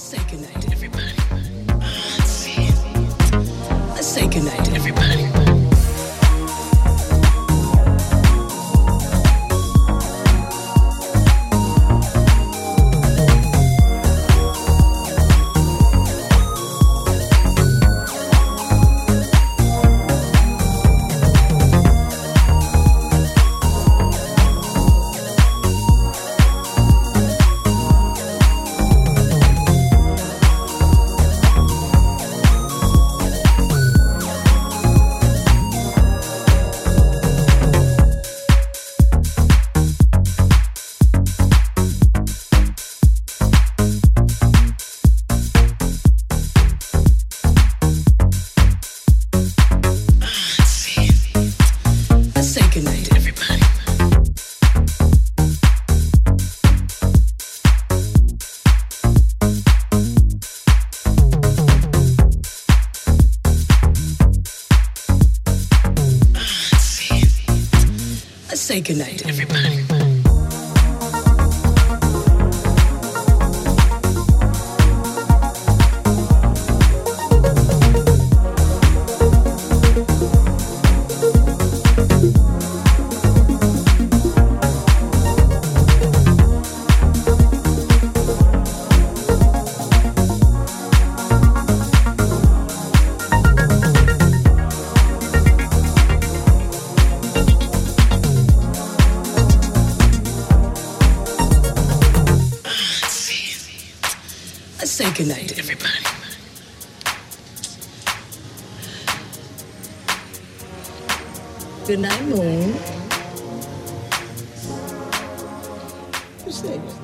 say goodnight to everybody. Let's say goodnight to everybody. Say goodnight to everybody. Let's say goodnight to everybody. Good night, Moon. Who's that?